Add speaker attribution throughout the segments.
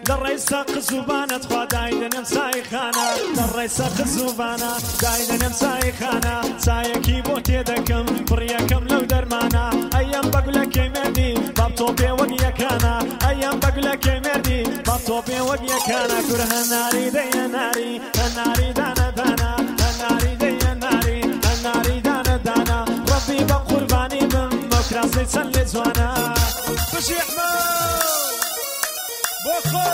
Speaker 1: لەڕێی سەق زوبانە تخوا دایدەنێم سای خانە لەڕێی سەق زوبانە دایدەنێم سای خانە سایەکی بۆ تێدەکەم بڕیەکەم لەو دەرمانە ئەیەم بەگولەکەی مێردی باب تۆ پێ وەک یەکانە ئەیەم بەگولەکەی مێردی باب تۆ پێ وەک یەکانە کور هەناری دەیە ناری هەناری دانە دانە هەناری دەیە ناری هەناری دانە دانە ڕەبی بە قوربانی بم بۆ کراسەی چەند لێ جوانە بژی ئەحمەد بۆ خۆ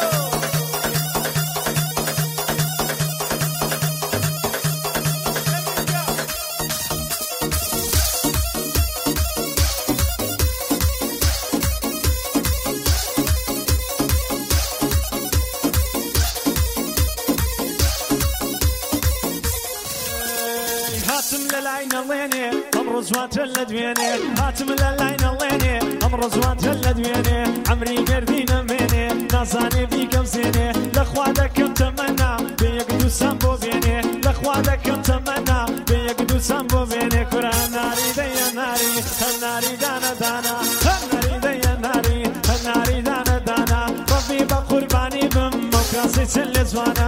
Speaker 1: هاتم لەلای نەڵێنێ ئەمڕۆ جوانتر لە دوێنێ هاتم لەلای نەڵێنێ ئەمڕۆ جوانتر لە دوێنێ ئەمری مێردی نەمێنێ نازانێ بیکەم زێنێ لەخوا دەکەم تەمەنا بێ یەک دووسان بۆ بێنێ لەخوا دەکەم تەمەنا بێ یەک دووسان بۆ بێنێ کورە هەناری دەیە ناری هەناری دانە دانە هەناری دەیە ناری هەناری دانە دانە ڕەبی بە قوربانی بم ئەو کراسی چەند لێ جوانە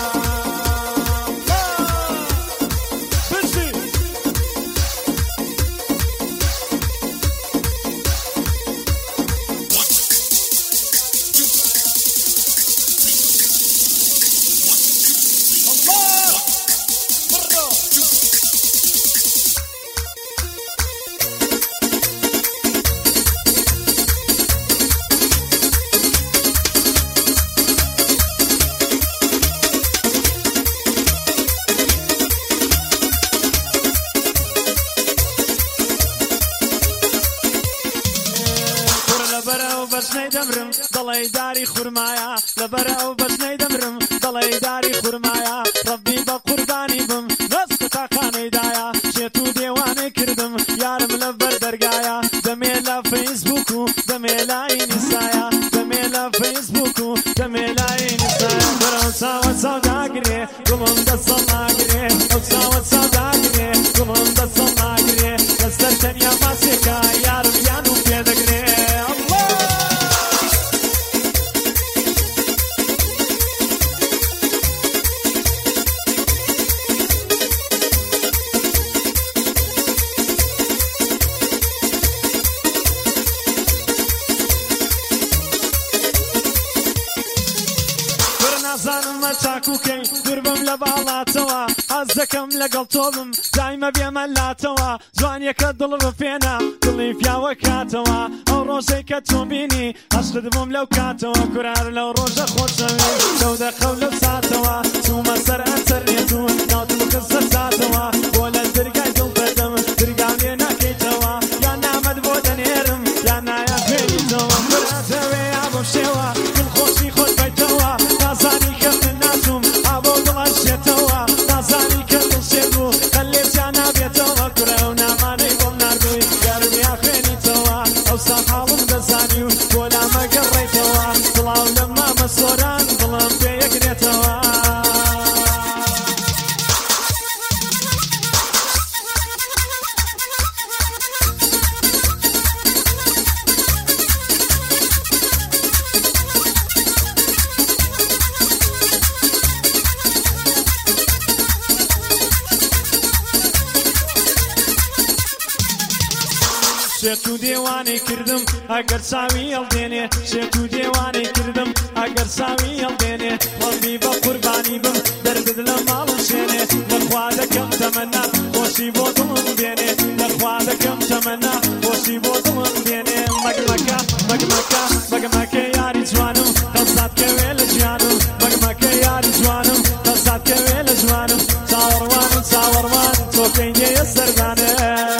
Speaker 1: بەچنەی دەمرم دڵی داری خورمایە لەبەرەو بەچنەی دەمرم دڵی داری خورمایە ڕەبی بە قوربانی بم دەست تاقانەیدایە شێت و دێوانەی کردم یارم لەبەر دەرگایە دەمێ لە فەیسبوک و دەمێ لای ئینستایە دەمێ لە فەیسبوک و دەمێ لای ئینستایە بەرەو چاوە چاوداگرێ گوڵم دەسەڵ ناگرێ ئەو چاوە چاوداگرێ گوڵم دەسەڵ ناگرێ لەسەر تەنیا ماسێکە یارم یان و پێدەگرێ نازانم چاکوکەی دوور بم لە باڵاتەوە ئاز دەکەم لەگەڵ تۆ بم دایمە بێمە لاتەوە جوانیەکە دڵ ڕفێنە دڵی پیاوە کاتەوە ئەو ڕۆژەی کە تۆ بینی عەشقت بووم لەو کاتەوە کورار لەو ڕۆژە خۆشەوی لەو دەقە و لەو ساتەوە چوومە سەر ئەنتەرنێت و ناوتم خستە ساتەوە بۆ لە دەرگای دڵ دەدەم دەرگام لێ ناکەیتەوە یان نامەد بۆ دەنێرم یان نایە پێنیتەوە براتەوێ یا بۆ شێوە دڵخۆشی خۆت بەیتەوە نازانی کە من ناتوم ئابۆ دڵەشێتەوە نازانی کە دڵشێت بوو قەلێجیان نابێتەوە کورە و نامانەی بۆم ناردووی گەرمیا خوێنیتەوە ئەوسا حاڵم دەزانی و بۆ لامەگەڕێیتەوە بڵاو لە مامە سۆران دڵم پێ یەکرێتەوە شێت و دێوانەی کردم ئەگەر چاوی هەڵدێنێ شێت و دێوانەی کردم ئەگەر چاوی هەڵدێنێ ڕەبی بە قوربانی بم دەردت لە ماڵم شێنێ لەخوا دەکەم تەمەنا خۆشی بۆ دڵم بێنێ لەخوا دەکەم تەمەنا خۆشی بۆ دڵم بێنێ مەگمەکە مەگمەکە مەگمەکە یاری جوانم قەسات کەوێ لە ژیانم مەگمەکە یاری جوانم قەسات کەوێ لە ژوانم چاوەڕوانم چاوەڕوان تۆکەی نێیە سەردانە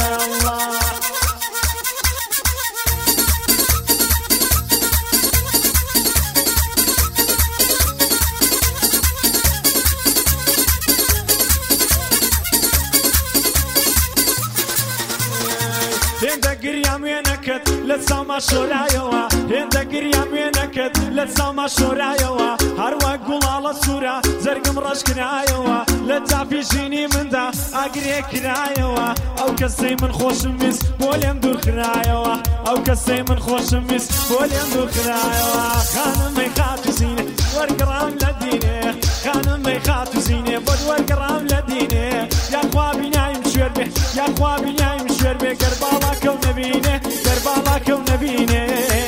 Speaker 1: هێندە گریام وێنەکەت لە چاوما شۆرایەوە هێندە گریام وێنەکەت لە چاوما شۆرایەوە هەروەک گوڵاڵە سوورە زەرگم ڕەش کرایەوە لە تاپی ژینی مندا ئاگرێ کرایەوە ئەو کەسەی من خۆشم ویست بۆ لێم دوور کرایەوە ئەو کەسەی من خۆشم ویست بۆ لێم دوور کرایەوە خانمەی خاتوزینە وەرگەڕام لە دینێ خانم مەی خات و زینێ بۆ وەرگەڕام لە دینێ یاخوا بینایم شوێر بێ یاخوا بینایم شوێر بێ گەرباڵاکە و نەبینێ گەرباڵاکە و نەبینێ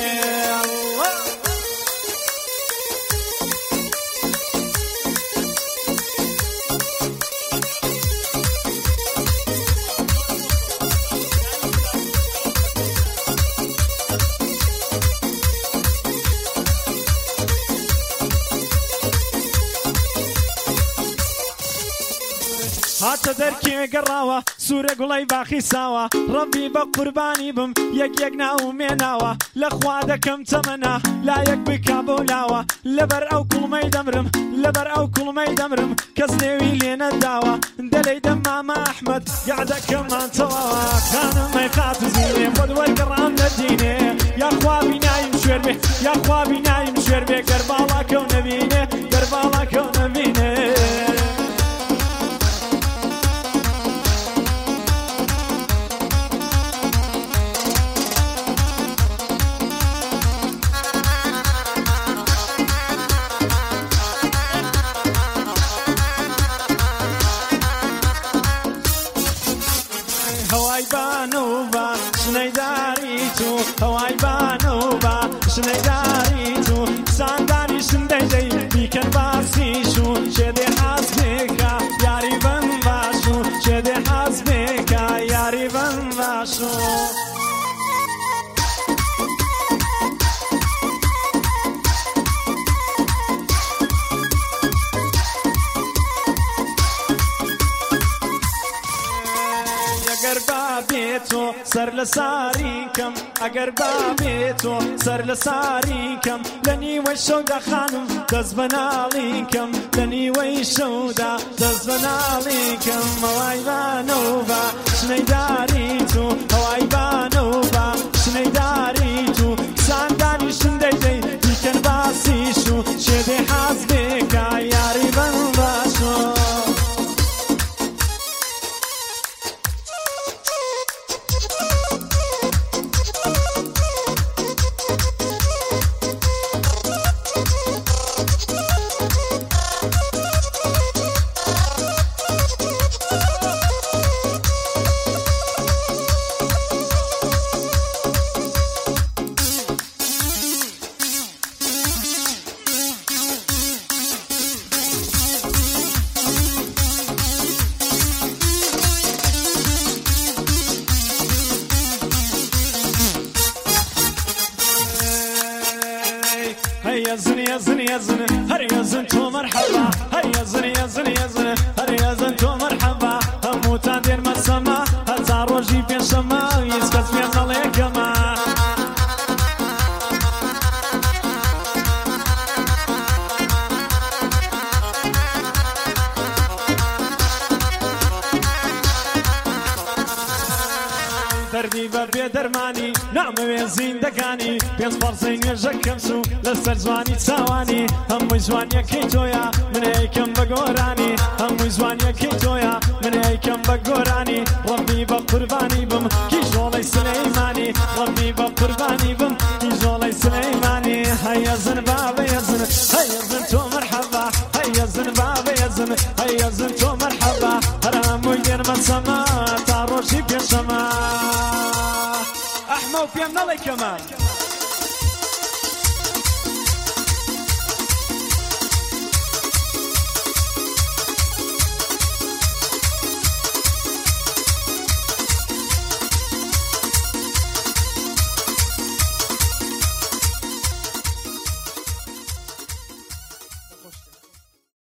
Speaker 1: هاتە دەرکێ گەڕاوە سوورە گوڵەی باخی ساوە ڕەبی بە قوربانی بم یەک ناومێناوە لە خوا دەکەم تەمەنا لایەک بکا بۆ لاوە لەبەر ئەو کوڵمەی دەمرم لەبەر ئەو کوڵمەی دەمرم کەس نێوی لێ نەداوە دەلەی دەم مامە ئەحمەد یادەکەمان تەواوە خانم مەی خات و زینێ بۆ وەرگەڕام لە دینێ یاخوا بینایم شوێر بێ یاخوا بینایم شوێر بێ گەرباڵاکە و نەبینێ گەرباڵاکە و نەبینێ هەوای بانوبە شنەیداری تو هەوای بانوبە شنەیداری تو ساندانی شندەی بیکەن باسیشون شێدێ حەز بێکە یاری بەم باشون شێدێ حەز بێکە یاری بەم باشون ئەگەر بابێتۆ سەر لە ساریکەم ئەگەر بابێتۆ سەر لە ساریکەم لە نیوەی شەودا خانم دەست بەناڵیکەم لە نیوەی شەودا دەست بەناڵیکەم هەوای بانەوبە شنەیداری تو هەوای بانەوبە شنەیداری تو ساندانی شندەی دیکەن باسیش و شێدێ حەز بێکە یاری بەم باشۆ يزن يزن يزن هر يزن تو مرحبا هر يزن يزن يزن هر يزن تو مرحبا هموتان دير مسما هزار روجي بين شما يسكت بين عليكما دەردی بە بێدەرمانی نامەوێ زیندەکانی پێنج پەرسەی نوێژەکەم سو لەسەر جوانی چاوانی هەمووی جوانیەکەی تۆیە من ئەیکەم بە گۆرانی هەمووی جوانیەکەی تۆیە من ئەیکەم بە گۆرانی ڕەبی بە قوربانی بم کیژۆڵەی سلەیمانی ڕەبی بە قوربانی بم کیژۆڵەی سلەیمانی هەیەزن بابە یەزن هەیەزن تۆ مەرحەبا هەیەزن بابە یەزن هەیەزن تۆ مەرحەبا هەر هەمووی دێرمە سەما تا ڕۆژی پێشەما ئەحمە و پێم نەڵێ کەمان